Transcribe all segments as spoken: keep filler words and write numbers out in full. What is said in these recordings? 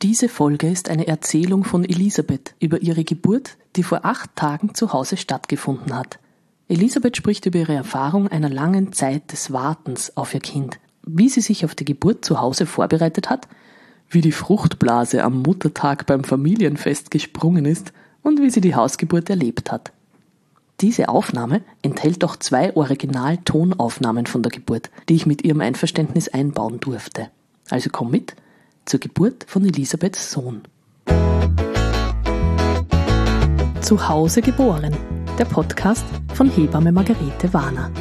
Diese Folge ist eine Erzählung von Elisabeth über ihre Geburt, die vor acht Tagen zu Hause stattgefunden hat. Elisabeth spricht über ihre Erfahrung einer langen Zeit des Wartens auf ihr Kind, wie sie sich auf die Geburt zu Hause vorbereitet hat, wie die Fruchtblase am Muttertag beim Familienfest gesprungen ist und wie sie die Hausgeburt erlebt hat. Diese Aufnahme enthält auch zwei Original-Tonaufnahmen von der Geburt, die ich mit ihrem Einverständnis einbauen durfte. Also komm mit zur Geburt von Elisabeths Sohn. Zu Hause geboren, der Podcast von Hebamme Margarete Warner.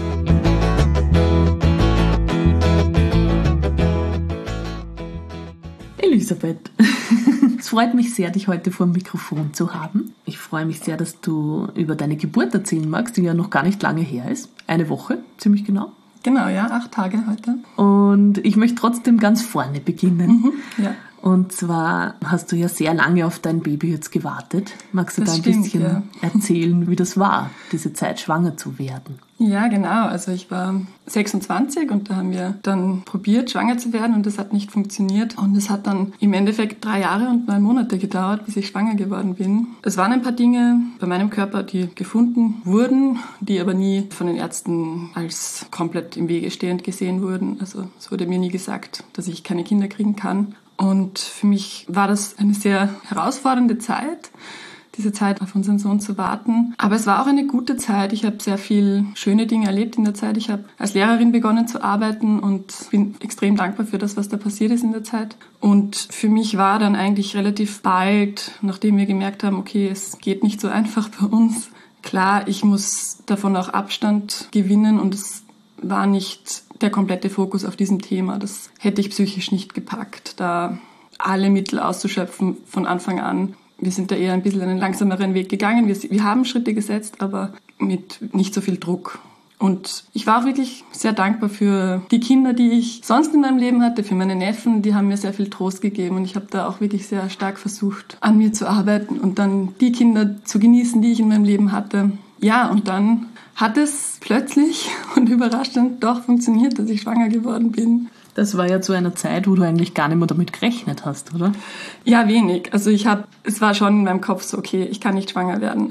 Elisabeth, es freut mich sehr, dich heute vor dem Mikrofon zu haben. Ich freue mich sehr, dass du über deine Geburt erzählen magst, die ja noch gar nicht lange her ist. Eine Woche, ziemlich genau. Genau, ja, acht Tage heute. Und ich möchte trotzdem ganz vorne beginnen. Mhm, ja. Und zwar hast du ja sehr lange auf dein Baby jetzt gewartet. Magst du das da ein stimmt, bisschen ja. erzählen, wie das war, diese Zeit schwanger zu werden? Ja, genau. Also ich war sechsundzwanzig und da haben wir dann probiert, schwanger zu werden und das hat nicht funktioniert. Und es hat dann im Endeffekt drei Jahre und neun Monate gedauert, bis ich schwanger geworden bin. Es waren ein paar Dinge bei meinem Körper, die gefunden wurden, die aber nie von den Ärzten als komplett im Wege stehend gesehen wurden. Also es wurde mir nie gesagt, dass ich keine Kinder kriegen kann. Und für mich war das eine sehr herausfordernde Zeit, diese Zeit auf unseren Sohn zu warten. Aber es war auch eine gute Zeit. Ich habe sehr viel schöne Dinge erlebt in der Zeit. Ich habe als Lehrerin begonnen zu arbeiten und bin extrem dankbar für das, was da passiert ist in der Zeit. Und für mich war dann eigentlich relativ bald, nachdem wir gemerkt haben, okay, es geht nicht so einfach bei uns, klar, ich muss davon auch Abstand gewinnen und es war nicht der komplette Fokus auf diesem Thema. Das hätte ich psychisch nicht gepackt, da alle Mittel auszuschöpfen von Anfang an. Wir sind da eher ein bisschen einen langsameren Weg gegangen. Wir, wir haben Schritte gesetzt, aber mit nicht so viel Druck. Und ich war auch wirklich sehr dankbar für die Kinder, die ich sonst in meinem Leben hatte, für meine Neffen. Die haben mir sehr viel Trost gegeben und ich habe da auch wirklich sehr stark versucht, an mir zu arbeiten und dann die Kinder zu genießen, die ich in meinem Leben hatte. Ja, und dann hat es plötzlich und überraschend doch funktioniert, dass ich schwanger geworden bin. Das war ja zu einer Zeit, wo du eigentlich gar nicht mehr damit gerechnet hast, oder? Ja, wenig. Also ich habe, es war schon in meinem Kopf so, okay, ich kann nicht schwanger werden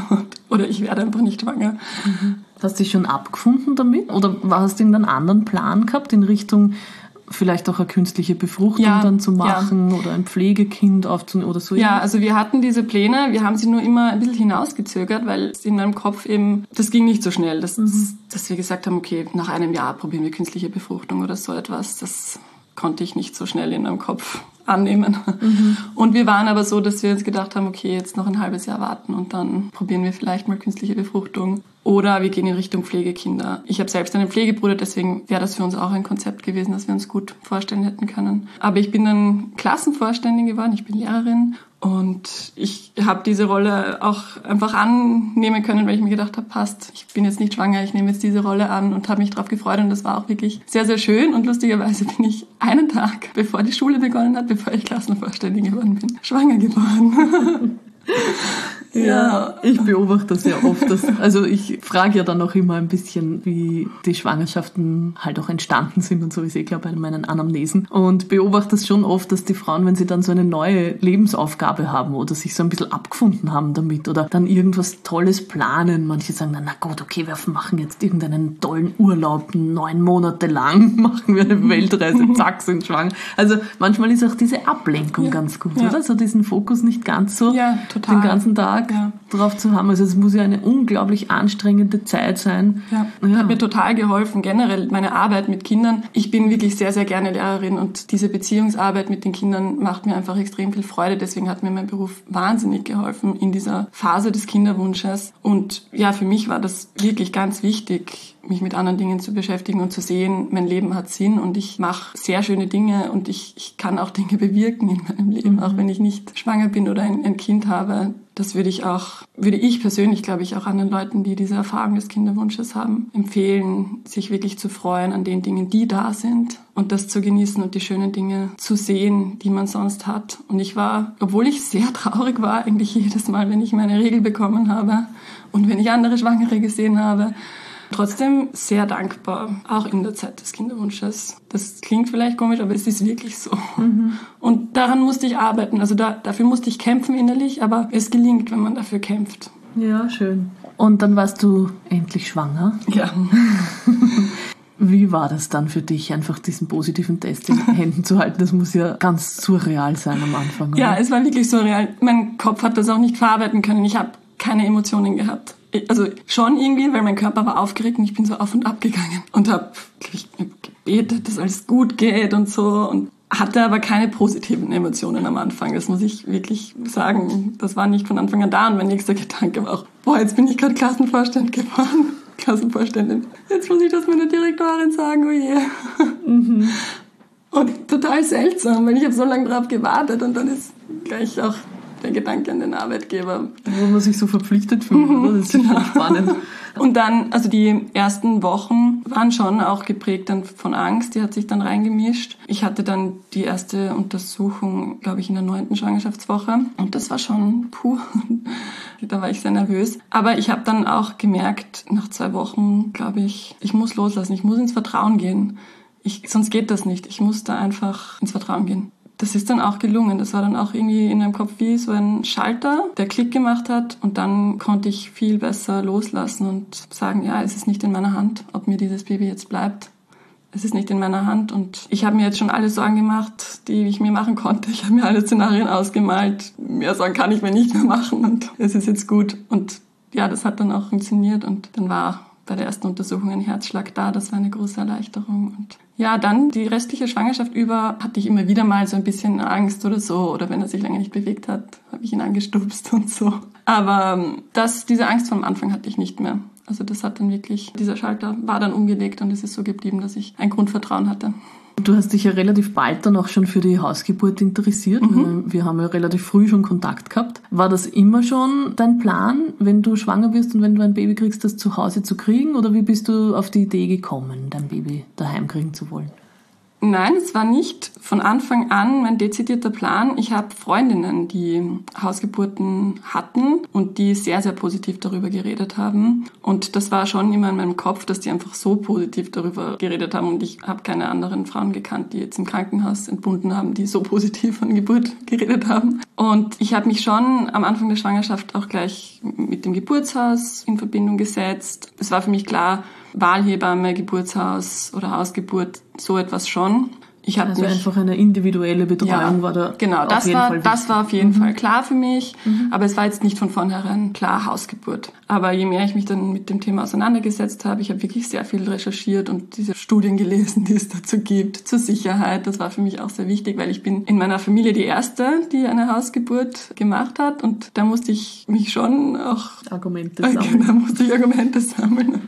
oder ich werde einfach nicht schwanger. Mhm. Hast du dich schon abgefunden damit oder hast du irgendeinen anderen Plan gehabt in Richtung vielleicht auch eine künstliche Befruchtung ja, dann zu machen ja. oder ein Pflegekind aufzunehmen oder so? Ja, also wir hatten diese Pläne, wir haben sie nur immer ein bisschen hinausgezögert, weil es in meinem Kopf eben, das ging nicht so schnell, dass, mhm. dass wir gesagt haben, okay, nach einem Jahr probieren wir künstliche Befruchtung oder so etwas. Das konnte ich nicht so schnell in meinem Kopf annehmen. Mhm. Und wir waren aber so, dass wir uns gedacht haben, okay, jetzt noch ein halbes Jahr warten und dann probieren wir vielleicht mal künstliche Befruchtung. Oder wir gehen in Richtung Pflegekinder. Ich habe selbst einen Pflegebruder, deswegen wäre das für uns auch ein Konzept gewesen, das wir uns gut vorstellen hätten können. Aber ich bin dann Klassenvorständin geworden, ich bin Lehrerin und ich habe diese Rolle auch einfach annehmen können, weil ich mir gedacht habe, passt, ich bin jetzt nicht schwanger, ich nehme jetzt diese Rolle an und habe mich darauf gefreut und das war auch wirklich sehr, sehr schön und lustigerweise bin ich einen Tag, bevor die Schule begonnen hat, bevor ich Klassenvorständin geworden bin, schwanger geworden. Ja, ich beobachte das ja oft. Dass, also ich frage ja dann auch immer ein bisschen, wie die Schwangerschaften halt auch entstanden sind und so, ich sehe, glaube ich, in meinen Anamnesen. Und beobachte das schon oft, dass die Frauen, wenn sie dann so eine neue Lebensaufgabe haben oder sich so ein bisschen abgefunden haben damit oder dann irgendwas Tolles planen, manche sagen dann, na gut, okay, wir machen jetzt irgendeinen tollen Urlaub, neun Monate lang, machen wir eine Weltreise, zack, sind schwanger. Also manchmal ist auch diese Ablenkung ja. ganz gut, ja. oder? So diesen Fokus nicht ganz so ja, total. den ganzen Tag ja. drauf zu haben. Also es muss ja eine unglaublich anstrengende Zeit sein. Ja, ja. Hat mir total geholfen, generell meine Arbeit mit Kindern. Ich bin wirklich sehr, sehr gerne Lehrerin und diese Beziehungsarbeit mit den Kindern macht mir einfach extrem viel Freude. Deswegen hat mir mein Beruf wahnsinnig geholfen in dieser Phase des Kinderwunsches. Und ja, für mich war das wirklich ganz wichtig, mich mit anderen Dingen zu beschäftigen und zu sehen, mein Leben hat Sinn und ich mache sehr schöne Dinge und ich, ich kann auch Dinge bewirken in meinem Leben, mhm. auch wenn ich nicht schwanger bin oder ein, ein Kind habe. Das würde ich auch, würde ich persönlich, glaube ich, auch anderen Leuten, die diese Erfahrung des Kinderwunsches haben, empfehlen, sich wirklich zu freuen an den Dingen, die da sind und das zu genießen und die schönen Dinge zu sehen, die man sonst hat. Und ich war, obwohl ich sehr traurig war, eigentlich jedes Mal, wenn ich meine Regel bekommen habe und wenn ich andere Schwangere gesehen habe, Trotzdem sehr dankbar, auch in der Zeit des Kinderwunsches. Das klingt vielleicht komisch, aber es ist wirklich so. Mhm. Und daran musste ich arbeiten. Also da, dafür musste ich kämpfen innerlich, aber es gelingt, wenn man dafür kämpft. Ja, schön. Und dann warst du endlich schwanger? Ja. Wie war das dann für dich, einfach diesen positiven Test in Händen zu halten? Das muss ja ganz surreal sein am Anfang, oder? Ja, es war wirklich surreal. Mein Kopf hat das auch nicht verarbeiten können. Ich habe keine Emotionen gehabt. Also schon irgendwie, weil mein Körper war aufgeregt und ich bin so auf und ab gegangen und habe gebetet, dass alles gut geht und so und hatte aber keine positiven Emotionen am Anfang. Das muss ich wirklich sagen. Das war nicht von Anfang an da und mein nächster Gedanke war auch, boah, jetzt bin ich gerade Klassenvorstand geworden. Klassenvorständin. Jetzt muss ich das meiner Direktorin sagen, oh je. Mhm. Und total seltsam, weil ich habe so lange drauf gewartet und dann ist gleich auch der Gedanke an den Arbeitgeber. Wo man sich so verpflichtet fühlt, oder? Das ist genau. Spannend. Und dann, also die ersten Wochen waren schon auch geprägt dann von Angst, die hat sich dann reingemischt. Ich hatte dann die erste Untersuchung, glaube ich, in der neunten Schwangerschaftswoche und das war schon puh, da war ich sehr nervös. Aber ich habe dann auch gemerkt, nach zwei Wochen, glaube ich, ich muss loslassen, ich muss ins Vertrauen gehen. Ich, sonst geht das nicht, ich muss da einfach ins Vertrauen gehen. Das ist dann auch gelungen. Das war dann auch irgendwie in meinem Kopf wie so ein Schalter, der Klick gemacht hat. Und dann konnte ich viel besser loslassen und sagen, ja, es ist nicht in meiner Hand, ob mir dieses Baby jetzt bleibt. Es ist nicht in meiner Hand. Und ich habe mir jetzt schon alle Sorgen gemacht, die ich mir machen konnte. Ich habe mir alle Szenarien ausgemalt. Mehr Sorgen kann ich mir nicht mehr machen. Und es ist jetzt gut. Und ja, das hat dann auch funktioniert. Und dann war bei der ersten Untersuchung ein Herzschlag da. Das war eine große Erleichterung. Und ja, dann die restliche Schwangerschaft über hatte ich immer wieder mal so ein bisschen Angst oder so. Oder wenn er sich lange nicht bewegt hat, habe ich ihn angestupst und so. Aber das, diese Angst vom Anfang hatte ich nicht mehr. Also das hat dann wirklich, dieser Schalter war dann umgelegt und es ist so geblieben, dass ich ein Grundvertrauen hatte. Du hast dich ja relativ bald dann auch schon für die Hausgeburt interessiert. Mhm. Wir haben ja relativ früh schon Kontakt gehabt. War das immer schon dein Plan, wenn du schwanger wirst und wenn du ein Baby kriegst, das zu Hause zu kriegen? Oder wie bist du auf die Idee gekommen, dein Baby daheim kriegen zu wollen? Nein, es war nicht von Anfang an mein dezidierter Plan. Ich habe Freundinnen, die Hausgeburten hatten und die sehr, sehr positiv darüber geredet haben. Und das war schon immer in meinem Kopf, dass die einfach so positiv darüber geredet haben. Und ich habe keine anderen Frauen gekannt, die jetzt im Krankenhaus entbunden haben, die so positiv von Geburt geredet haben. Und ich habe mich schon am Anfang der Schwangerschaft auch gleich mit dem Geburtshaus in Verbindung gesetzt. Es war für mich klar, Wahlhebamme, Geburtshaus oder Hausgeburt, so etwas schon. Ich also mich, einfach eine individuelle Betreuung ja, war da genau, auf das jeden war, Fall wichtig. Das war auf jeden mhm. Fall klar für mich, mhm. aber es war jetzt nicht von vornherein klar Hausgeburt. Aber je mehr ich mich dann mit dem Thema auseinandergesetzt habe, ich habe wirklich sehr viel recherchiert und diese Studien gelesen, die es dazu gibt, zur Sicherheit. Das war für mich auch sehr wichtig, weil ich bin in meiner Familie die Erste, die eine Hausgeburt gemacht hat und da musste ich mich schon auch... Argumente sammeln. Da musste ich Argumente sammeln.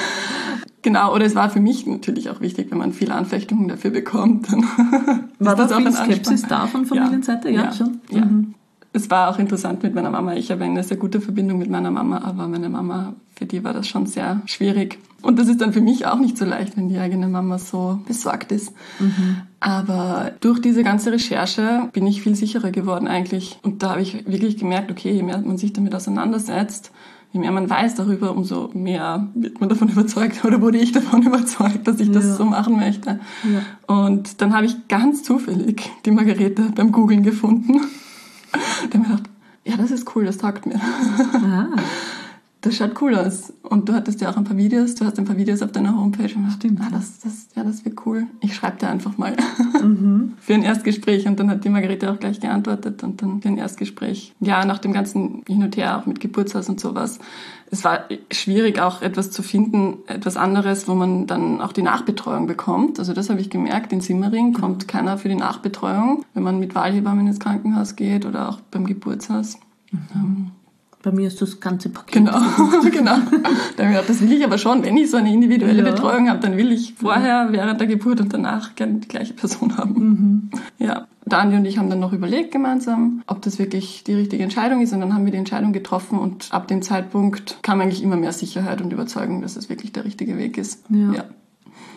Genau, oder es war für mich natürlich auch wichtig, wenn man viel Anfechtungen dafür bekommt. Dann war das auch viel Skepsis da von Familienseite? Ja, ja, ja schon. Ja. Mhm. Es war auch interessant mit meiner Mama. Ich habe eine sehr gute Verbindung mit meiner Mama, aber meine Mama, für die war das schon sehr schwierig. Und das ist dann für mich auch nicht so leicht, wenn die eigene Mama so besorgt ist. Mhm. Aber durch diese ganze Recherche bin ich viel sicherer geworden eigentlich. Und da habe ich wirklich gemerkt, okay, je mehr man sich damit auseinandersetzt, je mehr man weiß darüber, umso mehr wird man davon überzeugt oder wurde ich davon überzeugt, dass ich das ja. so machen möchte. Ja. Und dann habe ich ganz zufällig die Margarete beim Googlen gefunden. Da habe ich mir gedacht, ja, das ist cool, das taugt mir. Ah. Das schaut cool aus. Und du hattest ja auch ein paar Videos, du hast ein paar Videos auf deiner Homepage. Und stimmt. Ah, das, das, ja, das wird cool. Ich schreibe dir einfach mal mhm. für ein Erstgespräch. Und dann hat die Margarete auch gleich geantwortet. Und dann für ein Erstgespräch. Ja, nach dem ganzen Hin und Her, auch mit Geburtshaus und sowas. Es war schwierig, auch etwas zu finden, etwas anderes, wo man dann auch die Nachbetreuung bekommt. Also das habe ich gemerkt. In Simmering kommt keiner für die Nachbetreuung, wenn man mit Wahlhebammen ins Krankenhaus geht oder auch beim Geburtshaus. Mhm. Bei mir ist das ganze Paket. Genau, genau. Da habe ich gedacht, das will ich aber schon. Wenn ich so eine individuelle ja. Betreuung habe, dann will ich vorher, ja. während der Geburt und danach gerne die gleiche Person haben. Mhm. Ja, Dani und ich haben dann noch überlegt gemeinsam, ob das wirklich die richtige Entscheidung ist. Und dann haben wir die Entscheidung getroffen und ab dem Zeitpunkt kam eigentlich immer mehr Sicherheit und Überzeugung, dass es wirklich der richtige Weg ist. Ja. ja.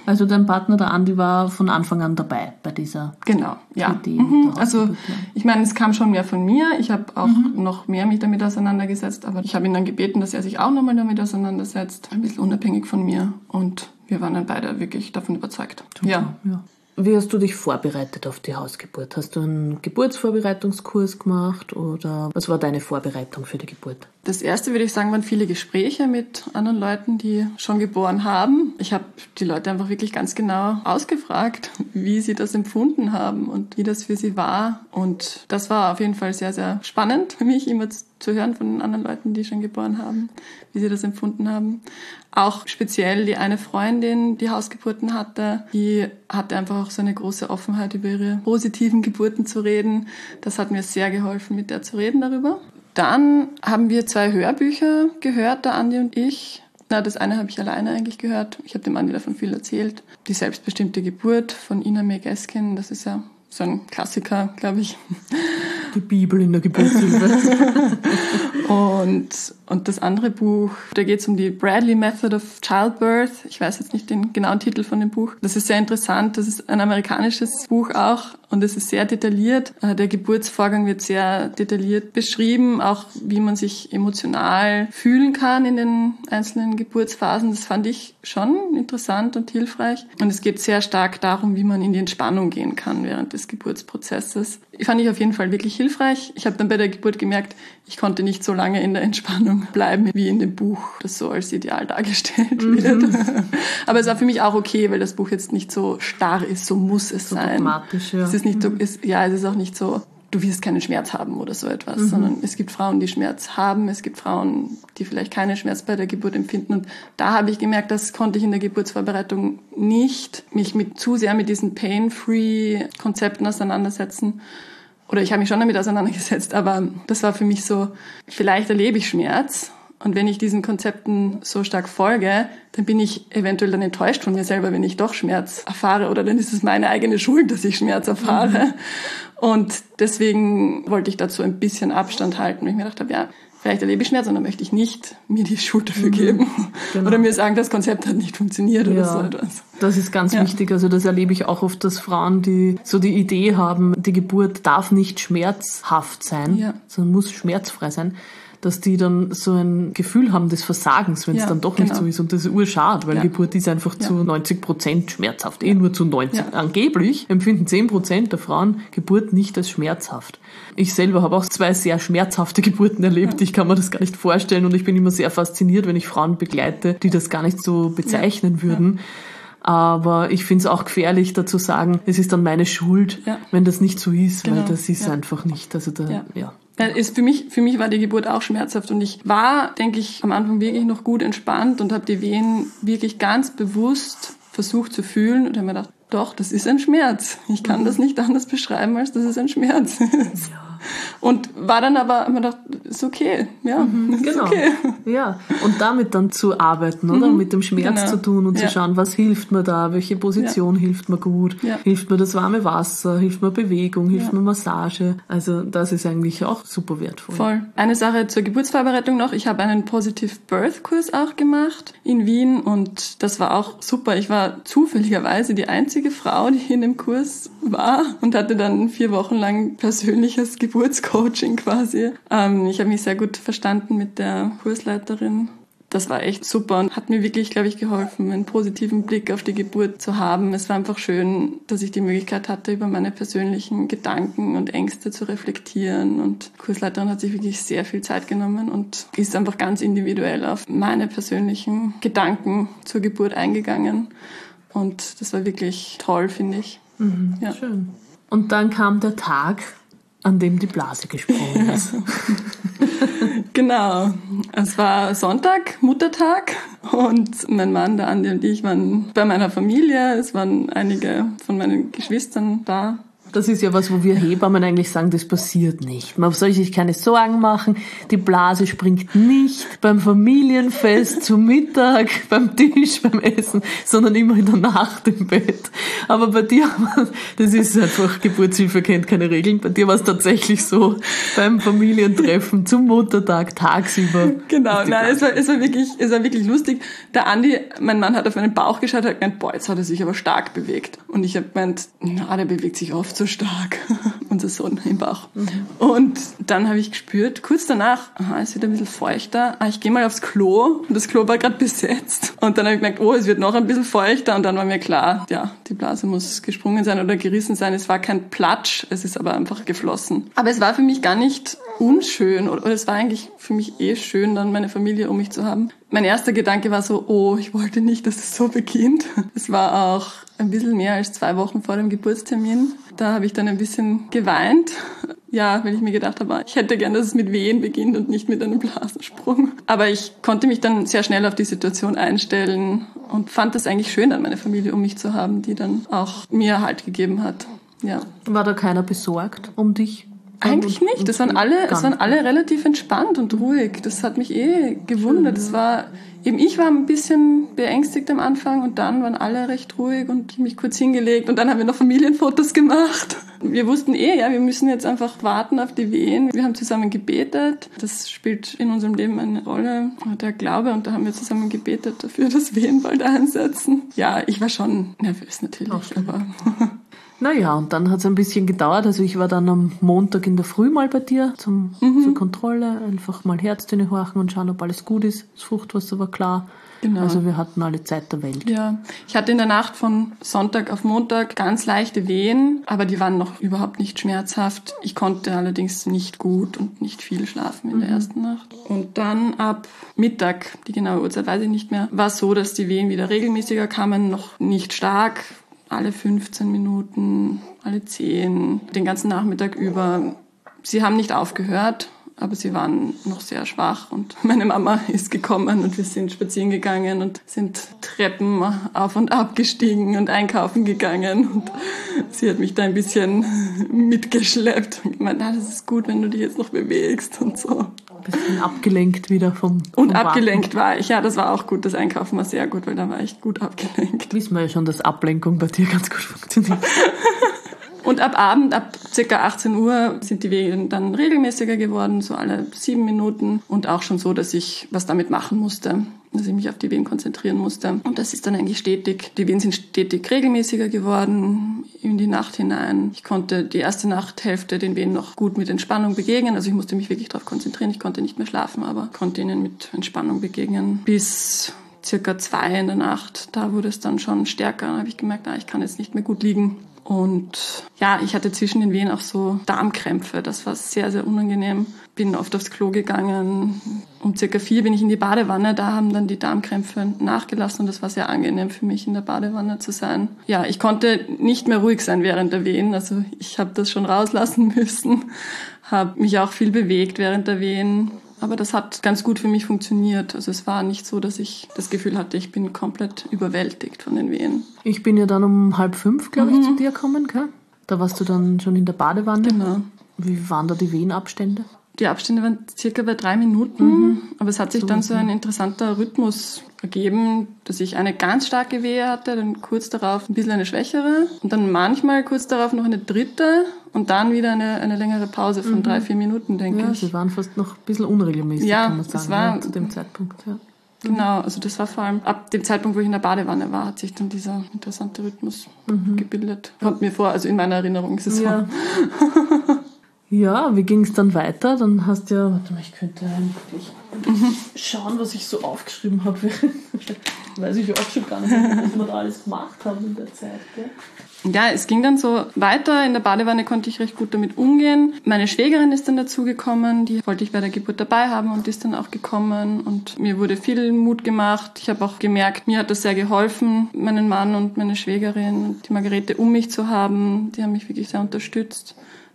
Also dein Partner, der Andi, war von Anfang an dabei bei dieser genau, ja. Idee. Mhm. Also ich meine, es kam schon mehr von mir. Ich habe auch mhm. noch mehr mich damit auseinandergesetzt, aber ich habe ihn dann gebeten, dass er sich auch nochmal damit auseinandersetzt, ein bisschen unabhängig von mir. Und wir waren dann beide wirklich davon überzeugt. Super, ja. ja. Wie hast du dich vorbereitet auf die Hausgeburt? Hast du einen Geburtsvorbereitungskurs gemacht oder was war deine Vorbereitung für die Geburt? Das erste, würde ich sagen, waren viele Gespräche mit anderen Leuten, die schon geboren haben. Ich habe die Leute einfach wirklich ganz genau ausgefragt, wie sie das empfunden haben und wie das für sie war. Und das war auf jeden Fall sehr, sehr spannend für mich, immer zu hören von den anderen Leuten, die schon geboren haben, wie sie das empfunden haben. Auch speziell die eine Freundin, die Hausgeburten hatte, die hatte einfach auch so eine große Offenheit, über ihre positiven Geburten zu reden. Das hat mir sehr geholfen, mit der zu reden darüber. Dann haben wir zwei Hörbücher gehört, der Andi und ich. Na, das eine habe ich alleine eigentlich gehört. Ich habe dem Andi davon viel erzählt. Die selbstbestimmte Geburt von Ina May Gaskin, das ist ja so ein Klassiker, glaube ich. Die Bibel in der Geburtshilfe. und, und das andere Buch, da geht es um die Bradley Method of Childbirth. Ich weiß jetzt nicht den genauen Titel von dem Buch. Das ist sehr interessant. Das ist ein amerikanisches Buch auch und es ist sehr detailliert. Der Geburtsvorgang wird sehr detailliert beschrieben, auch wie man sich emotional fühlen kann in den einzelnen Geburtsphasen. Das fand ich schon interessant und hilfreich. Und es geht sehr stark darum, wie man in die Entspannung gehen kann während des Geburtsprozesses. Fand ich auf jeden Fall wirklich hilfreich. Ich habe dann bei der Geburt gemerkt, ich konnte nicht so lange in der Entspannung bleiben, wie in dem Buch, das so als ideal dargestellt mhm. wird. Aber es war für mich auch okay, weil das Buch jetzt nicht so starr ist, so muss es so sein. Dogmatisch, ja. Es ist nicht, mhm. ist, ja, es ist auch nicht so, du wirst keinen Schmerz haben oder so etwas, mhm. sondern es gibt Frauen, die Schmerz haben, es gibt Frauen, die vielleicht keinen Schmerz bei der Geburt empfinden. Und da habe ich gemerkt, das konnte ich in der Geburtsvorbereitung nicht mich mit zu sehr mit diesen Pain-Free-Konzepten auseinandersetzen. Oder ich habe mich schon damit auseinandergesetzt, aber das war für mich so, vielleicht erlebe ich Schmerz. Und wenn ich diesen Konzepten so stark folge, dann bin ich eventuell dann enttäuscht von mir selber, wenn ich doch Schmerz erfahre. Oder dann ist es meine eigene Schuld, dass ich Schmerz erfahre. Mhm. Und deswegen wollte ich dazu ein bisschen Abstand halten. Weil ich mir gedacht habe, ja, vielleicht erlebe ich Schmerz und dann möchte ich nicht mir die Schuld dafür geben. Genau. Oder mir sagen, das Konzept hat nicht funktioniert oder ja, so etwas. Das ist ganz ja. wichtig. Also das erlebe ich auch oft, dass Frauen, die so die Idee haben, die Geburt darf nicht schmerzhaft sein, ja. sondern muss schmerzfrei sein, dass die dann so ein Gefühl haben des Versagens, wenn es ja, dann doch nicht genau. so ist. Und das ist urschade, weil ja. Geburt ist einfach ja. zu neunzig Prozent schmerzhaft. Eh nur zu neunzig. Ja. Angeblich empfinden zehn Prozent der Frauen Geburt nicht als schmerzhaft. Ich selber habe auch zwei sehr schmerzhafte Geburten erlebt. Ja. Ich kann mir das gar nicht vorstellen. Und ich bin immer sehr fasziniert, wenn ich Frauen begleite, die das gar nicht so bezeichnen ja. würden. Ja. Aber ich finde es auch gefährlich, da zu sagen, es ist dann meine Schuld, ja. wenn das nicht so ist, genau. weil das ist ja. einfach nicht. Also da, ja. ja. Ist für mich, für mich war die Geburt auch schmerzhaft und ich war, denke ich, am Anfang wirklich noch gut entspannt und habe die Wehen wirklich ganz bewusst versucht zu fühlen und habe mir gedacht, doch, das ist ein Schmerz. Ich kann mhm. das nicht anders beschreiben, als dass es ein Schmerz ist. Ja. Und war dann aber, immer gedacht, ist okay, ja, mhm, ist genau. okay. Ja, und damit dann zu arbeiten, oder? Mhm, mit dem Schmerz genau. zu tun und ja. zu schauen, was hilft mir da, welche Position ja. hilft mir gut, ja. hilft mir das warme Wasser, hilft mir Bewegung, hilft ja. mir Massage. Also das ist eigentlich auch super wertvoll. Voll. Eine Sache zur Geburtsvorbereitung noch, ich habe einen Positive Birth Kurs auch gemacht in Wien und das war auch super. Ich war zufälligerweise die einzige Frau, die in dem Kurs war und hatte dann vier Wochen lang persönliches Geburtscoaching quasi. Ähm, ich habe mich sehr gut verstanden mit der Kursleiterin. Das war echt super und hat mir wirklich, glaube ich, geholfen, einen positiven Blick auf die Geburt zu haben. Es war einfach schön, dass ich die Möglichkeit hatte, über meine persönlichen Gedanken und Ängste zu reflektieren. Und die Kursleiterin hat sich wirklich sehr viel Zeit genommen und ist einfach ganz individuell auf meine persönlichen Gedanken zur Geburt eingegangen. Und das war wirklich toll, finde ich. Mhm, ja. Schön. Und dann kam der Tag, an dem die Blase gesprungen ist. Genau. Es war Sonntag, Muttertag und mein Mann, der Andi und ich waren bei meiner Familie. Es waren einige von meinen Geschwistern da. Das ist ja was, wo wir Hebammen eigentlich sagen, das passiert nicht. Man soll sich keine Sorgen machen, die Blase springt nicht beim Familienfest, zum Mittag, beim Tisch, beim Essen, sondern immer in der Nacht im Bett. Aber bei dir, das ist einfach, Geburtshilfe kennt keine Regeln, bei dir war es tatsächlich so, beim Familientreffen, zum Muttertag, tagsüber. Genau, nein, es war, es war wirklich, es war wirklich lustig. Der Andi, mein Mann, hat auf meinen Bauch geschaut, hat gemeint, boah, jetzt hat er sich aber stark bewegt. Und ich habe gemeint, na, der bewegt sich oft so stark. Unser Sohn im Bauch. Mhm. Und dann habe ich gespürt, kurz danach, aha, es wird ein bisschen feuchter. Ah, ich gehe mal aufs Klo. Und das Klo war gerade besetzt. Und dann habe ich gemerkt, oh, es wird noch ein bisschen feuchter. Und dann war mir klar, ja, die Blase muss gesprungen sein oder gerissen sein. Es war kein Platsch, es ist aber einfach geflossen. Aber es war für mich gar nicht unschön. Oder, oder es war eigentlich für mich eh schön, dann meine Familie um mich zu haben. Mein erster Gedanke war so, oh, ich wollte nicht, dass es so beginnt. Es war auch ein bisschen mehr als zwei Wochen vor dem Geburtstermin. Da habe ich dann ein bisschen geweint. Ja, weil ich mir gedacht habe, ich hätte gern, dass es mit Wehen beginnt und nicht mit einem Blasensprung. Aber ich konnte mich dann sehr schnell auf die Situation einstellen und fand das eigentlich schön, dann meine Familie um mich zu haben, die dann auch mir Halt gegeben hat. Ja. War da keiner besorgt um dich? Eigentlich nicht. Das waren alle, es waren alle relativ entspannt und ruhig. Das hat mich eh gewundert. Das war, eben ich war ein bisschen beängstigt am Anfang und dann waren alle recht ruhig und ich habe mich kurz hingelegt und dann haben wir noch Familienfotos gemacht. Wir wussten eh, ja, wir müssen jetzt einfach warten auf die Wehen. Wir haben zusammen gebetet. Das spielt in unserem Leben eine Rolle, der Glaube, und da haben wir zusammen gebetet dafür, dass Wehen bald einsetzen. Ja, ich war schon nervös natürlich, Ach, aber... Naja, und dann hat es ein bisschen gedauert. Also ich war dann am Montag in der Früh mal bei dir zum, mhm. zur Kontrolle. Einfach mal Herztöne horchen und schauen, ob alles gut ist. Das Fruchtwasser war klar. Genau. Also wir hatten alle Zeit der Welt. Ja, ich hatte in der Nacht von Sonntag auf Montag ganz leichte Wehen, aber die waren noch überhaupt nicht schmerzhaft. Ich konnte allerdings nicht gut und nicht viel schlafen in mhm. der ersten Nacht. Und dann ab Mittag, die genaue Uhrzeit weiß ich nicht mehr, war es so, dass die Wehen wieder regelmäßiger kamen, noch nicht stark. Alle fünfzehn Minuten, alle zehn, den ganzen Nachmittag über. Sie haben nicht aufgehört, aber sie waren noch sehr schwach. Und meine Mama ist gekommen und wir sind spazieren gegangen und sind Treppen auf und ab gestiegen und einkaufen gegangen. Und sie hat mich da ein bisschen mitgeschleppt und gemeint, ah, das ist gut, wenn du dich jetzt noch bewegst und so. Ein bisschen abgelenkt wieder vom, vom Und abgelenkt war ich, ja, das war auch gut. Das Einkaufen war sehr gut, weil da war ich gut abgelenkt. Wissen wir ja schon, dass Ablenkung bei dir ganz gut funktioniert. Und ab Abend, ab circa achtzehn Uhr, sind die Wehen dann regelmäßiger geworden, so alle sieben Minuten. Und auch schon so, dass ich was damit machen musste, dass ich mich auf die Wehen konzentrieren musste. Und das ist dann eigentlich stetig. Die Wehen sind stetig regelmäßiger geworden in die Nacht hinein. Ich konnte die erste Nachthälfte den Wehen noch gut mit Entspannung begegnen. Also ich musste mich wirklich darauf konzentrieren. Ich konnte nicht mehr schlafen, aber konnte ihnen mit Entspannung begegnen. Bis circa zwei in der Nacht, da wurde es dann schon stärker. Da habe ich gemerkt, ah, ich kann jetzt nicht mehr gut liegen. Und ja, ich hatte zwischen den Wehen auch so Darmkrämpfe. Das war sehr, sehr unangenehm. Bin oft aufs Klo gegangen. Um circa vier bin ich in die Badewanne. Da haben dann die Darmkrämpfe nachgelassen und das war sehr angenehm für mich, in der Badewanne zu sein. Ja, ich konnte nicht mehr ruhig sein während der Wehen. Also ich habe das schon rauslassen müssen. Habe mich auch viel bewegt während der Wehen. Aber das hat ganz gut für mich funktioniert. Also es war nicht so, dass ich das Gefühl hatte, ich bin komplett überwältigt von den Wehen. Ich bin ja dann um halb fünf, glaube ich, mhm. zu dir gekommen, gell? Da warst du dann schon in der Badewanne. Genau. Wie waren da die Wehenabstände? Die Abstände waren circa bei drei Minuten. Mhm. Aber es hat sich so dann so ein interessanter Rhythmus ergeben, dass ich eine ganz starke Wehe hatte, dann kurz darauf ein bisschen eine schwächere und dann manchmal kurz darauf noch eine dritte und dann wieder eine, eine längere Pause von mhm. drei, vier Minuten, denke ja, ich. Ja, sie waren fast noch ein bisschen unregelmäßig, ja, kann man sagen, das war, ja, zu dem Zeitpunkt. Ja. Genau, also das war vor allem ab dem Zeitpunkt, wo ich in der Badewanne war, hat sich dann dieser interessante Rhythmus mhm. gebildet. Kommt mir vor, also in meiner Erinnerung ist es ja. so. Ja, wie ging es dann weiter? Dann hast du ja, warte mal, ich könnte eigentlich mhm. schauen, was ich so aufgeschrieben habe. Weiß ich auch schon gar nicht, was wir da alles gemacht haben in der Zeit. Gell? Ja, es ging dann so weiter. In der Badewanne konnte ich recht gut damit umgehen. Meine Schwägerin ist dann dazugekommen, die wollte ich bei der Geburt dabei haben und ist dann auch gekommen. Und mir wurde viel Mut gemacht. Ich habe auch gemerkt, mir hat das sehr geholfen, meinen Mann und meine Schwägerin und die Margarete um mich zu haben. Die haben mich wirklich sehr unterstützt.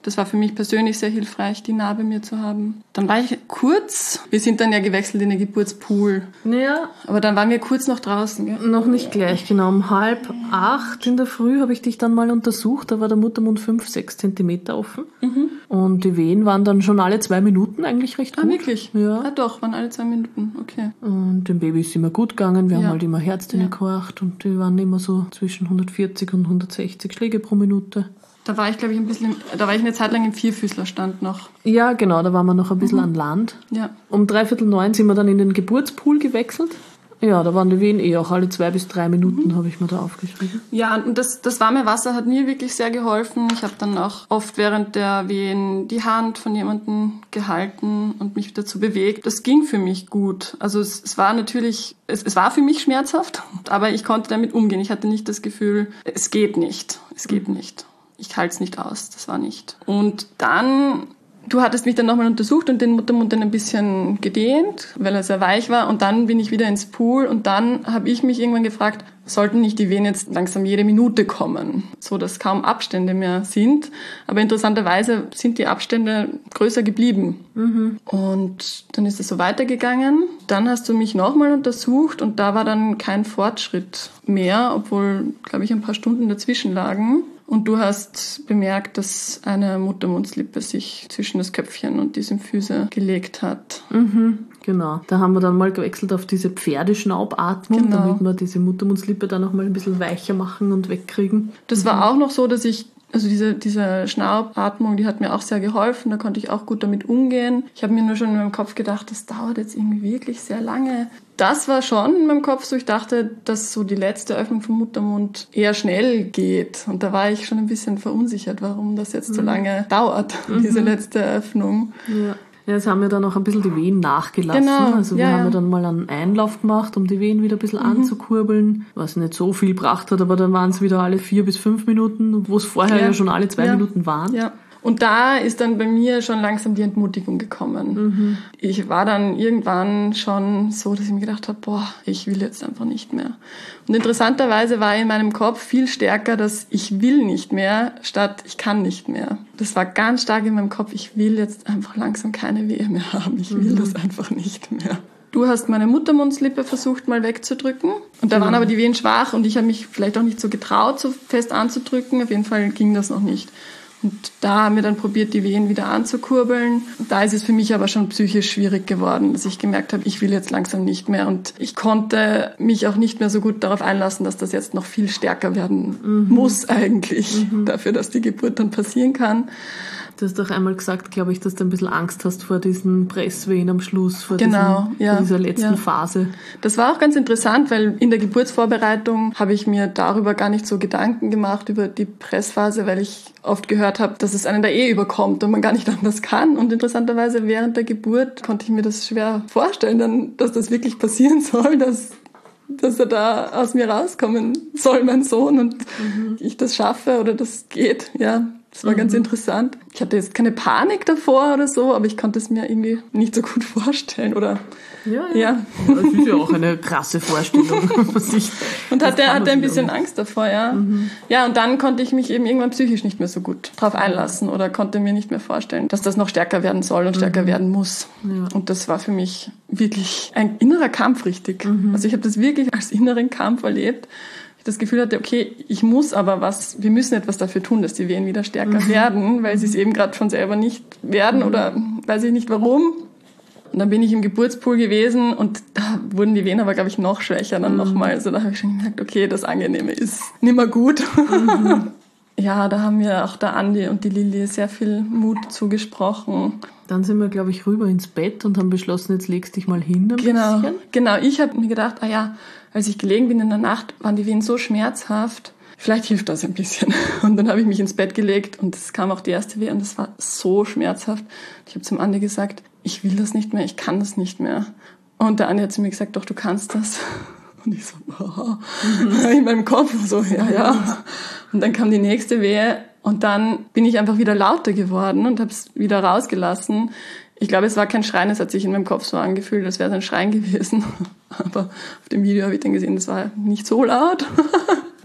Das war für mich persönlich sehr hilfreich, die Narbe mir zu haben. Dann war ich kurz, wir sind dann ja gewechselt in den Geburtspool. Ja. Aber dann waren wir kurz noch draußen, gell? Noch nicht gleich, genau. Um halb acht in der Früh habe ich dich dann mal untersucht. Da war der Muttermund fünf, sechs Zentimeter offen. Mhm. Und die Wehen waren dann schon alle zwei Minuten eigentlich recht gut. Ah, wirklich? Ja. Ah, doch, waren alle zwei Minuten, okay. Und dem Baby ist immer gut gegangen. Wir Ja. haben halt immer Herztöne Ja. gehorcht und die waren immer so zwischen hundertvierzig und hundertsechzig Schläge pro Minute. Da war ich, glaube ich, ein bisschen, da war ich eine Zeit lang im Vierfüßlerstand noch. Ja, genau, da waren wir noch ein bisschen Mhm. an Land. Ja. Um dreiviertel neun sind wir dann in den Geburtspool gewechselt. Ja, da waren die Wehen eh auch alle zwei bis drei Minuten, mhm. habe ich mir da aufgeschrieben. Ja, und das, das warme Wasser hat mir wirklich sehr geholfen. Ich habe dann auch oft während der Wehen die Hand von jemandem gehalten und mich dazu bewegt. Das ging für mich gut. Also es, es war natürlich, es, es war für mich schmerzhaft, aber ich konnte damit umgehen. Ich hatte nicht das Gefühl, es geht nicht, es geht nicht. Ich halte es nicht aus, das war nicht. Und dann... Du hattest mich dann nochmal untersucht und den Muttermund dann ein bisschen gedehnt, weil er sehr weich war. Und dann bin ich wieder ins Pool und dann habe ich mich irgendwann gefragt, sollten nicht die Wehen jetzt langsam jede Minute kommen, so dass kaum Abstände mehr sind. Aber interessanterweise sind die Abstände größer geblieben. Mhm. Und dann ist es so weitergegangen. Dann hast du mich nochmal untersucht und da war dann kein Fortschritt mehr, obwohl, glaube ich, ein paar Stunden dazwischen lagen. Und du hast bemerkt, dass eine Muttermundslippe sich zwischen das Köpfchen und die Symphyse gelegt hat. Mhm, genau. Da haben wir dann mal gewechselt auf diese Pferdeschnaubatmung, Genau. damit wir diese Muttermundslippe dann noch mal ein bisschen weicher machen und wegkriegen. Das mhm. war auch noch so, dass ich, also diese, diese Schnaupatmung, die hat mir auch sehr geholfen, da konnte ich auch gut damit umgehen. Ich habe mir nur schon in meinem Kopf gedacht, das dauert jetzt irgendwie wirklich sehr lange. Das war schon in meinem Kopf so, ich dachte, dass so die letzte Öffnung vom Muttermund eher schnell geht. Und da war ich schon ein bisschen verunsichert, warum das jetzt so lange dauert, mhm. diese letzte Öffnung. Ja. Ja, es haben ja dann auch ein bisschen die Wehen nachgelassen. Genau. Also wir ja, haben ja. ja dann mal einen Einlauf gemacht, um die Wehen wieder ein bisschen Mhm. anzukurbeln, was nicht so viel gebracht hat, aber dann waren es wieder alle vier bis fünf Minuten, wo es vorher ja, Ja. schon alle zwei Ja. Minuten waren. Ja. Und da ist dann bei mir schon langsam die Entmutigung gekommen. Mhm. Ich war dann irgendwann schon so, dass ich mir gedacht habe, boah, ich will jetzt einfach nicht mehr. Und interessanterweise war in meinem Kopf viel stärker, dass ich will nicht mehr, statt ich kann nicht mehr. Das war ganz stark in meinem Kopf, ich will jetzt einfach langsam keine Wehe mehr haben. Ich will mhm. das einfach nicht mehr. Du hast meine Muttermundslippe versucht mal wegzudrücken und da mhm. waren aber die Wehen schwach und ich habe mich vielleicht auch nicht so getraut, so fest anzudrücken. Auf jeden Fall ging das noch nicht. Und da haben wir dann probiert, die Wehen wieder anzukurbeln. Und da ist es für mich aber schon psychisch schwierig geworden, dass ich gemerkt habe, ich will jetzt langsam nicht mehr. Und ich konnte mich auch nicht mehr so gut darauf einlassen, dass das jetzt noch viel stärker werden mhm. muss eigentlich, mhm. dafür, dass die Geburt dann passieren kann. Du hast doch einmal gesagt, glaube ich, dass du ein bisschen Angst hast vor diesen Presswehen am Schluss, vor, genau, diesen, ja, vor dieser letzten ja. Phase. Das war auch ganz interessant, weil in der Geburtsvorbereitung habe ich mir darüber gar nicht so Gedanken gemacht, über die Pressphase, weil ich oft gehört habe, dass es einen da eh überkommt und man gar nicht anders kann. Und interessanterweise während der Geburt konnte ich mir das schwer vorstellen, dann, dass das wirklich passieren soll, dass dass er da aus mir rauskommen soll, mein Sohn, und mhm. ich das schaffe oder das geht, ja. Das war mhm. ganz interessant. Ich hatte jetzt keine Panik davor oder so, aber ich konnte es mir irgendwie nicht so gut vorstellen, oder? Ja, ja. ja. Das ist ja auch eine krasse Vorstellung. ich, und hatte, hatte ein bisschen Angst davor, ja. Mhm. Ja, und dann konnte ich mich eben irgendwann psychisch nicht mehr so gut drauf einlassen oder konnte mir nicht mehr vorstellen, dass das noch stärker werden soll und stärker mhm. werden muss. Ja. Und das war für mich wirklich ein innerer Kampf, richtig. Mhm. Also ich habe das wirklich als inneren Kampf erlebt. Das Gefühl hatte, okay, ich muss aber was, wir müssen etwas dafür tun, dass die Wehen wieder stärker mhm. werden, weil sie es eben gerade von selber nicht werden mhm. oder weiß ich nicht warum. Und dann bin ich im Geburtspool gewesen und da wurden die Wehen aber, glaube ich, noch schwächer dann mhm. nochmal. Also da habe ich schon gemerkt, okay, das Angenehme ist nicht mehr gut. Mhm. Ja, da haben mir auch der Andi und die Lilly sehr viel Mut zugesprochen. Dann sind wir, glaube ich, rüber ins Bett und haben beschlossen, jetzt legst dich mal hin ein genau, bisschen. Genau, ich habe mir gedacht, ah ja, als ich gelegen bin in der Nacht, waren die Wehen so schmerzhaft, vielleicht hilft das ein bisschen. Und dann habe ich mich ins Bett gelegt und es kam auch die erste Wehe und es war so schmerzhaft. Ich habe zum Andi gesagt, ich will das nicht mehr, ich kann das nicht mehr. Und der Andi hat zu mir gesagt, doch, du kannst das. Und ich so, oh. mhm. in meinem Kopf so, ja, ja. Und dann kam die nächste Wehe und dann bin ich einfach wieder lauter geworden und habe es wieder rausgelassen. Ich glaube, es war kein Schreien, es hat sich in meinem Kopf so angefühlt, als wäre es ein Schreien gewesen. Aber auf dem Video habe ich dann gesehen, das war nicht so laut.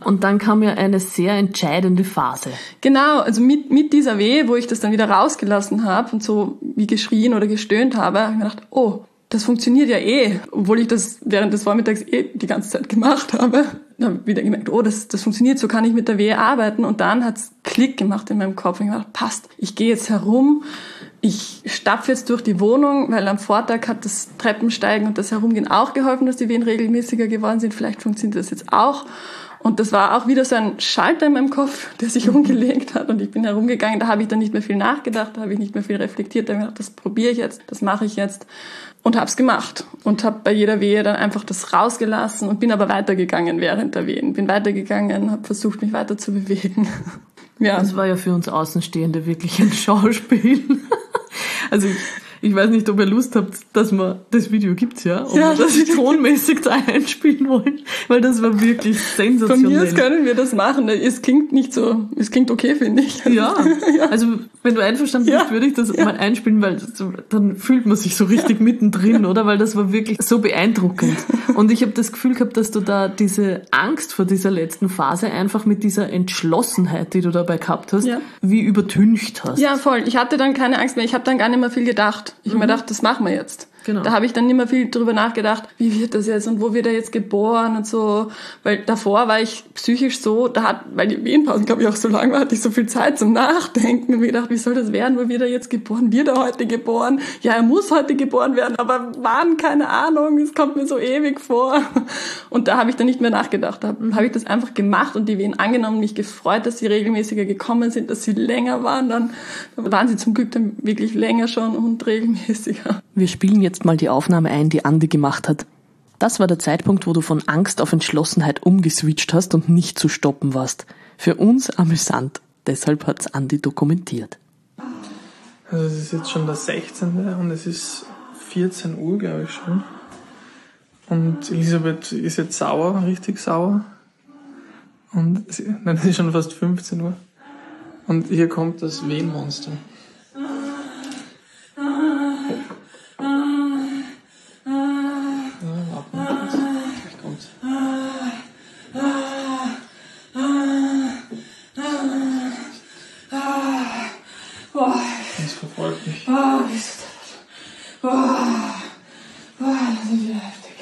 Und dann kam ja eine sehr entscheidende Phase. Genau, also mit, mit dieser Wehe, wo ich das dann wieder rausgelassen habe und so wie geschrien oder gestöhnt habe, habe ich mir gedacht, oh, das funktioniert ja eh, obwohl ich das während des Vormittags eh die ganze Zeit gemacht habe. Dann habe ich wieder gemerkt, oh, das, das funktioniert, so kann ich mit der Wehe arbeiten. Und dann hat's Klick gemacht in meinem Kopf. Und ich habe gedacht, passt, ich gehe jetzt herum, ich stapfe jetzt durch die Wohnung, weil am Vortag hat das Treppensteigen und das Herumgehen auch geholfen, dass die Wehen regelmäßiger geworden sind. Vielleicht funktioniert das jetzt auch. Und das war auch wieder so ein Schalter in meinem Kopf, der sich umgelegt hat. Und ich bin herumgegangen, da habe ich dann nicht mehr viel nachgedacht, da habe ich nicht mehr viel reflektiert. Da habe ich gedacht, das probiere ich jetzt, das mache ich jetzt. Und habe es gemacht. Und habe bei jeder Wehe dann einfach das rausgelassen und bin aber weitergegangen während der Wehen. Bin weitergegangen, habe versucht, mich weiter zu bewegen. Ja. Das war ja für uns Außenstehende wirklich ein Schauspiel. Also ich, ich weiß nicht, ob ihr Lust habt, dass man das Video gibt's ja, ob ja, wir das tonmäßig einspielen wollen, weil das war wirklich sensationell. Von mir aus können wir das machen. Es klingt nicht so, es klingt okay, finde ich. Ja, ja, also wenn du einverstanden bist, ja. würde ich das ja. mal einspielen, weil das, dann fühlt man sich so richtig mittendrin, oder? Weil das war wirklich so beeindruckend. Und ich habe das Gefühl gehabt, dass du da diese Angst vor dieser letzten Phase einfach mit dieser Entschlossenheit, die du dabei gehabt hast, ja. wie übertüncht hast. Ja, voll. Ich hatte dann keine Angst mehr. Ich habe dann gar nicht mehr viel gedacht. Ich mhm. habe mir gedacht, das machen wir jetzt. Genau. Da habe ich dann nicht mehr viel drüber nachgedacht, wie wird das jetzt und wo wird er jetzt geboren und so. Weil davor war ich psychisch so, da hat, weil die Wehenpausen, glaube ich, auch so lang war, hatte ich so viel Zeit zum Nachdenken und mir gedacht, wie soll das werden, wo wird er jetzt geboren? Wird er heute geboren? Ja, er muss heute geboren werden, aber wann? Keine Ahnung, es kommt mir so ewig vor. Und da habe ich dann nicht mehr nachgedacht. Da habe ich das einfach gemacht und die Wehen angenommen, mich gefreut, dass sie regelmäßiger gekommen sind, dass sie länger waren. Dann waren sie zum Glück dann wirklich länger schon und regelmäßiger. Wir spielen jetzt mal die Aufnahme ein, die Andi gemacht hat. Das war der Zeitpunkt, wo du von Angst auf Entschlossenheit umgeswitcht hast und nicht zu stoppen warst. Für uns amüsant. Deshalb hat's Andi dokumentiert. Also es ist jetzt schon der sechzehnte und es ist vierzehn Uhr, glaube ich schon. Und Elisabeth ist jetzt sauer, richtig sauer. Und sie, nein, es ist schon fast fünfzehn Uhr. Und hier kommt das Wehenmonster. Das verfolgt mich. Oh, ist das. Oh, oh, das ist wieder heftig.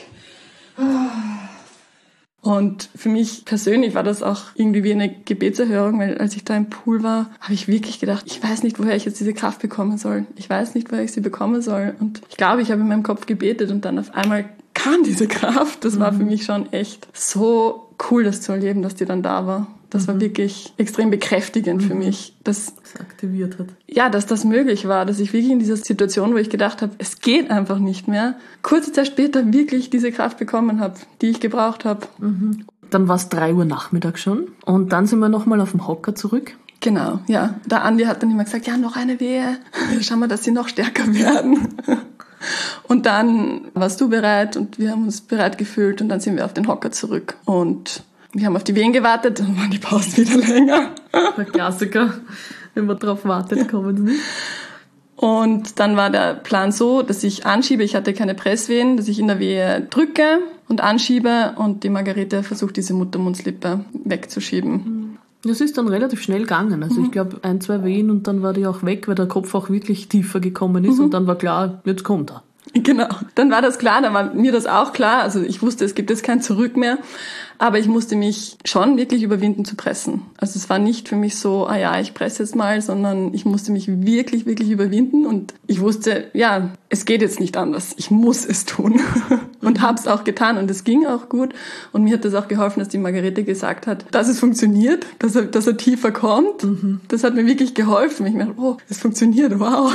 Oh. Und für mich persönlich war das auch irgendwie wie eine Gebetserhörung, weil als ich da im Pool war, habe ich wirklich gedacht, ich weiß nicht, woher ich jetzt diese Kraft bekommen soll. Ich weiß nicht, woher ich sie bekommen soll. Und ich glaube, ich habe in meinem Kopf gebetet und dann auf einmal kam diese Kraft. Das war für mich schon echt so cool, das zu erleben, dass die dann da war. Das war wirklich extrem bekräftigend für mich, dass das aktiviert hat. Ja, dass das möglich war, dass ich wirklich in dieser Situation, wo ich gedacht habe, es geht einfach nicht mehr, kurze Zeit später wirklich diese Kraft bekommen habe, die ich gebraucht habe. Mhm. Dann war es drei Uhr Nachmittag schon und dann sind wir nochmal auf dem Hocker zurück. Genau, ja. Der Andi hat dann immer gesagt, ja, noch eine Wehe, schauen wir, dass sie noch stärker werden. Und dann warst du bereit und wir haben uns bereit gefühlt und dann sind wir auf den Hocker zurück und wir haben auf die Wehen gewartet, dann waren die Pausen wieder länger. Der Klassiker, wenn man drauf wartet, kommen sie nicht. Und dann war der Plan so, dass ich anschiebe, ich hatte keine Presswehen, dass ich in der Wehe drücke und anschiebe und die Margarete versucht, diese Muttermundslippe wegzuschieben. Das ist dann relativ schnell gegangen. Also mhm. ich glaube, ein, zwei Wehen und dann war die auch weg, weil der Kopf auch wirklich tiefer gekommen ist mhm. und dann war klar, jetzt kommt er. Genau, dann war das klar, dann war mir das auch klar. Also ich wusste, es gibt jetzt kein Zurück mehr. Aber ich musste mich schon wirklich überwinden zu pressen. Also es war nicht für mich so, ah ja, ich presse jetzt mal, sondern ich musste mich wirklich, wirklich überwinden. Und ich wusste, ja, es geht jetzt nicht anders. Ich muss es tun. Und habe es auch getan. Und es ging auch gut. Und mir hat das auch geholfen, dass die Margarete gesagt hat, dass es funktioniert, dass er, dass er tiefer kommt. Mhm. Das hat mir wirklich geholfen. Ich dachte, oh, es funktioniert, wow.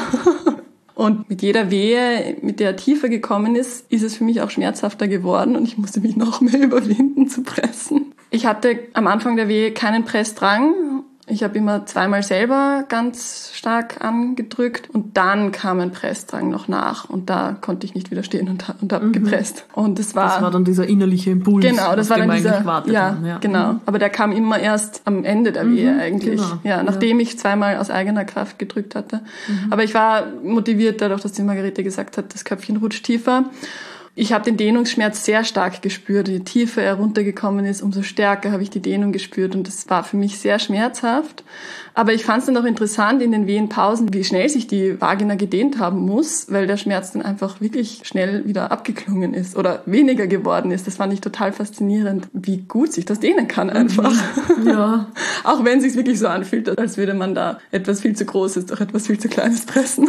Und mit jeder Wehe, mit der er tiefer gekommen ist, ist es für mich auch schmerzhafter geworden und ich musste mich noch mehr überwinden zu pressen. Ich hatte am Anfang der Wehe keinen Pressdrang. Ich habe immer zweimal selber ganz stark angedrückt und dann kam ein Pressdrang noch nach und da konnte ich nicht widerstehen und, und habe mhm. gepresst. Und das war das war dann dieser innerliche Impuls, genau, das war dann dieser, ja, ja, genau. Mhm. Aber der kam immer erst am Ende der Wehe mhm, eigentlich, genau. ja, nachdem ja. ich zweimal aus eigener Kraft gedrückt hatte. Mhm. Aber ich war motiviert dadurch, dass die Margarete gesagt hat, das Köpfchen rutscht tiefer. Ich habe den Dehnungsschmerz sehr stark gespürt. Je tiefer er runtergekommen ist, umso stärker habe ich die Dehnung gespürt. Und das war für mich sehr schmerzhaft. Aber ich fand es dann auch interessant in den Wehenpausen, wie schnell sich die Vagina gedehnt haben muss, weil der Schmerz dann einfach wirklich schnell wieder abgeklungen ist oder weniger geworden ist. Das fand ich total faszinierend, wie gut sich das dehnen kann einfach. Mhm. Ja. Auch wenn es sich wirklich so anfühlt, als würde man da etwas viel zu Großes durch etwas viel zu Kleines pressen.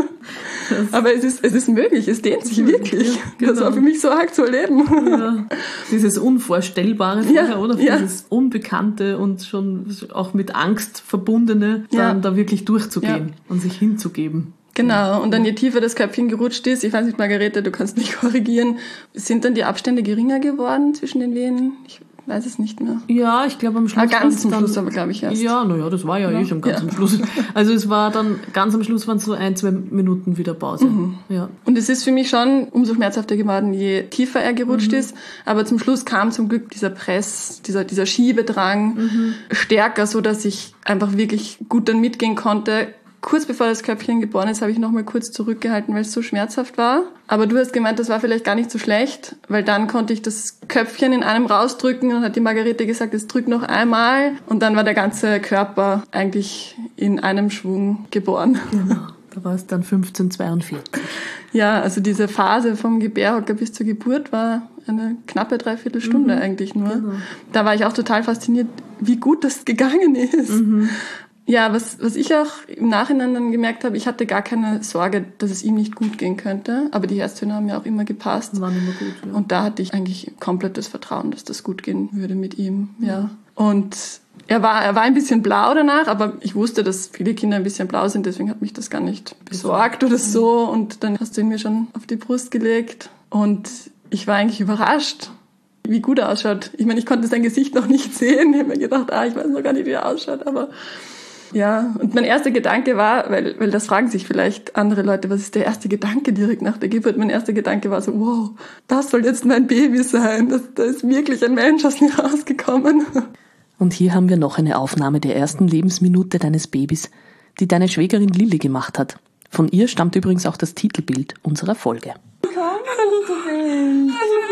Das Aber es ist, es ist möglich, es dehnt sich wirklich. Ja, genau. Das war für mich so arg zu erleben. Ja. Dieses Unvorstellbare vorher, ja, oder? Ja. Dieses Unbekannte und schon auch mit Angst verbundene, dann ja. da wirklich durchzugehen ja. und sich hinzugeben. Genau, und dann je tiefer das Köpfchen gerutscht ist, ich weiß nicht, Margarete, du kannst mich korrigieren, sind dann die Abstände geringer geworden zwischen den Venen? Ich weiß es nicht mehr. Ja, ich glaube am Schluss. Ah, ganz zum dann, Schluss aber, glaube ich, erst. Ja, naja, das war ja, ja. eh schon ganz ja. am Schluss. Also es war dann, ganz am Schluss waren es so ein, zwei Minuten wieder Pause. Mhm. Ja. Und es ist für mich schon umso schmerzhafter geworden, je tiefer er gerutscht mhm. ist. Aber zum Schluss kam zum Glück dieser Press, dieser, dieser Schiebedrang mhm. stärker, so dass ich einfach wirklich gut dann mitgehen konnte. Kurz bevor das Köpfchen geboren ist, habe ich noch mal kurz zurückgehalten, weil es so schmerzhaft war. Aber du hast gemeint, das war vielleicht gar nicht so schlecht, weil dann konnte ich das Köpfchen in einem rausdrücken und hat die Margarete gesagt, es drückt noch einmal. Und dann war der ganze Körper eigentlich in einem Schwung geboren. Genau, da war es dann fünfzehn zweiundvierzig. Ja, also diese Phase vom Gebärhocker bis zur Geburt war eine knappe Dreiviertelstunde mhm. eigentlich nur. Genau. Da war ich auch total fasziniert, wie gut das gegangen ist. Mhm. Ja, was, was ich auch im Nachhinein dann gemerkt habe, ich hatte gar keine Sorge, dass es ihm nicht gut gehen könnte. Aber die Herztöne haben ja auch immer gepasst. Waren immer gut, ja. Und da hatte ich eigentlich komplettes Vertrauen, dass das gut gehen würde mit ihm, ja. Und er war, er war ein bisschen blau danach, aber ich wusste, dass viele Kinder ein bisschen blau sind, deswegen hat mich das gar nicht besorgt oder so. Und dann hast du ihn mir schon auf die Brust gelegt. Und ich war eigentlich überrascht, wie gut er ausschaut. Ich meine, ich konnte sein Gesicht noch nicht sehen. Ich habe mir gedacht, ah, ich weiß noch gar nicht, wie er ausschaut, aber ja, und mein erster Gedanke war, weil, weil das fragen sich vielleicht andere Leute, was ist der erste Gedanke direkt nach der Geburt? Mein erster Gedanke war so, wow, das soll jetzt mein Baby sein. Das, da ist wirklich ein Mensch aus mir rausgekommen. Und hier haben wir noch eine Aufnahme der ersten Lebensminute deines Babys, die deine Schwägerin Lilly gemacht hat. Von ihr stammt übrigens auch das Titelbild unserer Folge. Hallo,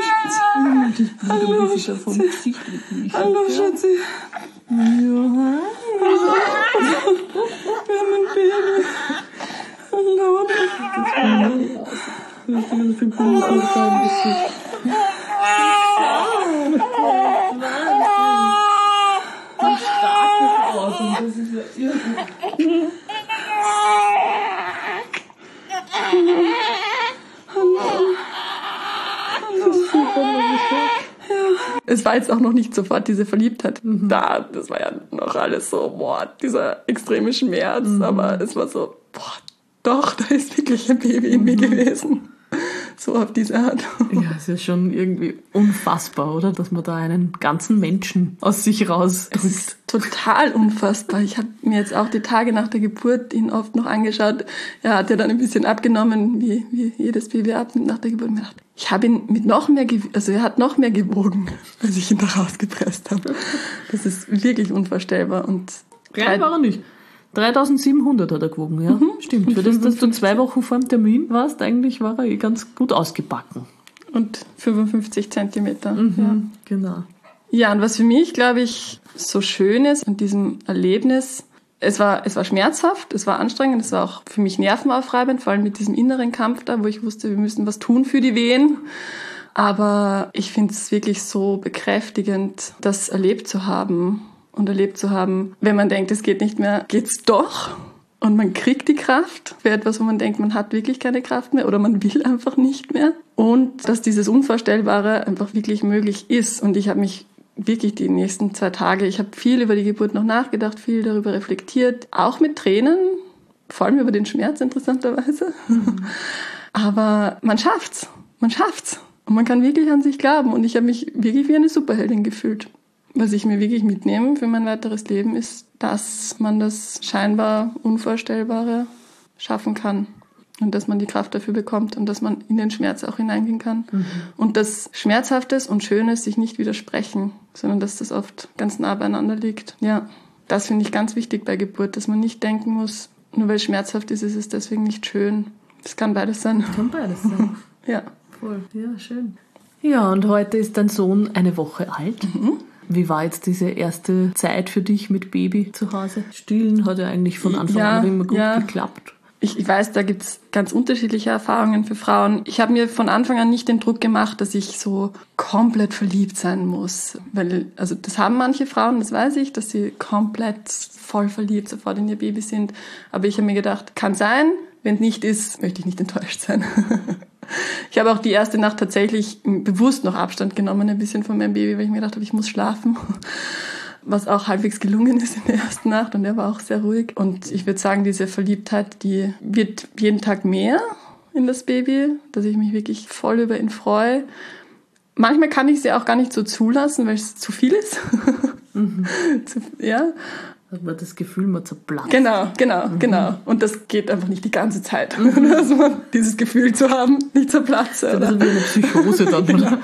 Hallo, Schatzi. Hallo, Schatzi. Ja. Wir haben ein Baby. Hallo. Das ist ein Figur aus deinem Gesicht. Wie stark das aus und das ist ja irre. Hallo. Hallo. Super, es war jetzt auch noch nicht sofort diese Verliebtheit mhm. da. Das war ja noch alles so, boah, dieser extreme Schmerz. Mhm. Aber es war so, boah, doch, da ist wirklich ein Baby in mhm. mir gewesen. So auf diese Art. Ja, es ist schon irgendwie unfassbar, oder? Dass man da einen ganzen Menschen aus sich rausdrückt. Es ist total unfassbar. Ich habe mir jetzt auch die Tage nach der Geburt ihn oft noch angeschaut. Er hat ja dann ein bisschen abgenommen, wie, wie jedes Baby abnimmt nach der Geburt. Und mir gedacht, ich habe ihn mit noch mehr, also er hat noch mehr gewogen, als ich ihn da rausgepresst habe. Das ist wirklich unvorstellbar. Und klein war er nicht. dreitausendsiebenhundert hat er gewogen, ja. Mhm. Stimmt. Für das, dass du zwei Wochen vor dem Termin warst, eigentlich war er eh ganz gut ausgebacken. Und fünfundfünfzig Zentimeter. Mhm, ja. Genau. Ja, und was für mich, glaube ich, so schön ist an diesem Erlebnis, es war, es war schmerzhaft, es war anstrengend, es war auch für mich nervenaufreibend, vor allem mit diesem inneren Kampf da, wo ich wusste, wir müssen was tun für die Wehen. Aber ich finde es wirklich so bekräftigend, das erlebt zu haben. Und erlebt zu haben, wenn man denkt, es geht nicht mehr, geht's doch. Und man kriegt die Kraft für etwas, wo man denkt, man hat wirklich keine Kraft mehr oder man will einfach nicht mehr. Und dass dieses Unvorstellbare einfach wirklich möglich ist. Und ich habe mich wirklich die nächsten zwei Tage, ich habe viel über die Geburt noch nachgedacht, viel darüber reflektiert, auch mit Tränen, vor allem über den Schmerz interessanterweise. Mhm. Aber man schafft's, man schafft's. Und man kann wirklich an sich glauben. Und ich habe mich wirklich wie eine Superheldin gefühlt. Was ich mir wirklich mitnehme für mein weiteres Leben ist, dass man das scheinbar Unvorstellbare schaffen kann. Und dass man die Kraft dafür bekommt und dass man in den Schmerz auch hineingehen kann. Mhm. Und dass Schmerzhaftes und Schönes sich nicht widersprechen, sondern dass das oft ganz nah beieinander liegt. Ja, das finde ich ganz wichtig bei Geburt, dass man nicht denken muss, nur weil es schmerzhaft ist, ist es deswegen nicht schön. Es kann beides sein. Kann beides sein. Ja. Voll, ja, schön. Ja, und heute ist dein Sohn eine Woche alt. Mhm. Wie war jetzt diese erste Zeit für dich mit Baby zu Hause? Stillen hat ja eigentlich von Anfang ja, an immer gut ja. geklappt. Ich, ich weiß, da gibt's ganz unterschiedliche Erfahrungen für Frauen. Ich habe mir von Anfang an nicht den Druck gemacht, dass ich so komplett verliebt sein muss. Weil, also das haben manche Frauen, das weiß ich, dass sie komplett voll verliebt sofort in ihr Baby sind. Aber ich habe mir gedacht, kann sein, wenn es nicht ist, möchte ich nicht enttäuscht sein. Ich habe auch die erste Nacht tatsächlich bewusst noch Abstand genommen, ein bisschen von meinem Baby, weil ich mir gedacht habe, ich muss schlafen. Was auch halbwegs gelungen ist in der ersten Nacht und er war auch sehr ruhig. Und ich würde sagen, diese Verliebtheit, die wird jeden Tag mehr in das Baby, dass ich mich wirklich voll über ihn freue. Manchmal kann ich sie auch gar nicht so zulassen, weil es zu viel ist. Mhm. zu, ja. Hat man das Gefühl, man zerplatzt. Genau, genau, mhm. genau. Und das geht einfach nicht die ganze Zeit. Mhm. Also man dieses Gefühl zu haben, nicht zerplatze. Das ist wie eine Psychose dann, oder?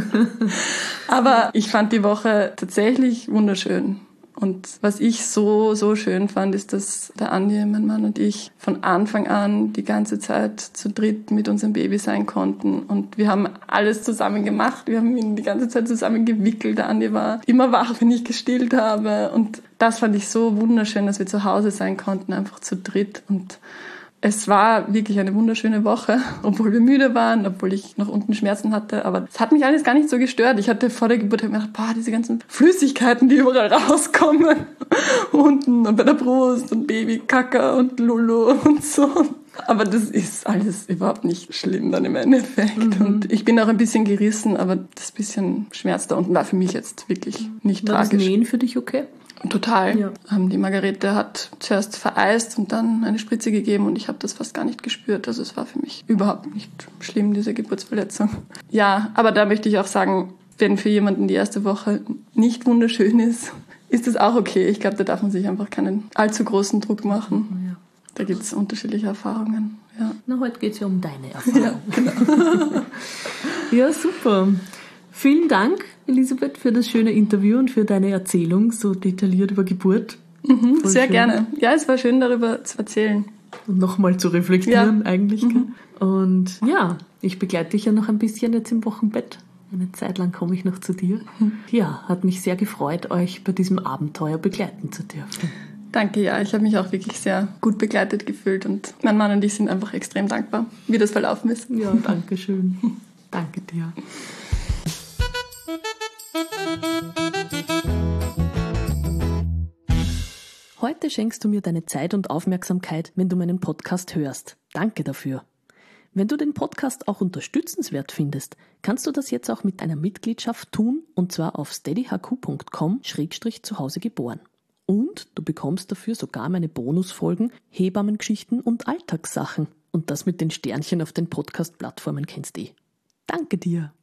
Aber ich fand die Woche tatsächlich wunderschön. Und was ich so, so schön fand, ist, dass der Andi, mein Mann und ich von Anfang an die ganze Zeit zu dritt mit unserem Baby sein konnten. Und wir haben alles zusammen gemacht. Wir haben ihn die ganze Zeit zusammen gewickelt. Der Andi war immer wach, wenn ich gestillt habe. Und das fand ich so wunderschön, dass wir zu Hause sein konnten, einfach zu dritt. Und es war wirklich eine wunderschöne Woche, obwohl wir müde waren, obwohl ich noch unten Schmerzen hatte. Aber es hat mich alles gar nicht so gestört. Ich hatte vor der Geburt gedacht, boah, diese ganzen Flüssigkeiten, die überall rauskommen. Unten und bei der Brust und Babykacke und Lulu und so. Aber das ist alles überhaupt nicht schlimm dann im Endeffekt. Mhm. Und ich bin auch ein bisschen gerissen, aber das bisschen Schmerz da unten war für mich jetzt wirklich nicht war tragisch. War das Nähen für dich okay? Total. Ja. Die Margarete hat zuerst vereist und dann eine Spritze gegeben und ich habe das fast gar nicht gespürt. Also es war für mich überhaupt nicht schlimm, diese Geburtsverletzung. Ja, aber da möchte ich auch sagen, wenn für jemanden die erste Woche nicht wunderschön ist, ist das auch okay. Ich glaube, da darf man sich einfach keinen allzu großen Druck machen. Ja. Da gibt es unterschiedliche Erfahrungen. Ja. Na, heute geht es ja um deine Erfahrung. Ja, genau. Ja, super. Vielen Dank, Elisabeth, für das schöne Interview und für deine Erzählung so detailliert über Geburt. Mhm, sehr schön. Gerne. Ja, es war schön, darüber zu erzählen. Und nochmal zu reflektieren, ja. eigentlich. Mhm. Und ja, ich begleite dich ja noch ein bisschen jetzt im Wochenbett. Eine Zeit lang komme ich noch zu dir. Mhm. Ja, hat mich sehr gefreut, euch bei diesem Abenteuer begleiten zu dürfen. Danke, ja. Ich habe mich auch wirklich sehr gut begleitet gefühlt und mein Mann und ich sind einfach extrem dankbar, wie das verlaufen ist. Ja, danke schön. Danke dir. Heute schenkst du mir deine Zeit und Aufmerksamkeit, wenn du meinen Podcast hörst. Danke dafür. Wenn du den Podcast auch unterstützenswert findest, kannst du das jetzt auch mit einer Mitgliedschaft tun, und zwar auf steadyhq punkt com schrägstrich zu Hause geboren. Und du bekommst dafür sogar meine Bonusfolgen, Hebammengeschichten und Alltagssachen. Und das mit den Sternchen auf den Podcast-Plattformen kennst du eh. Danke dir.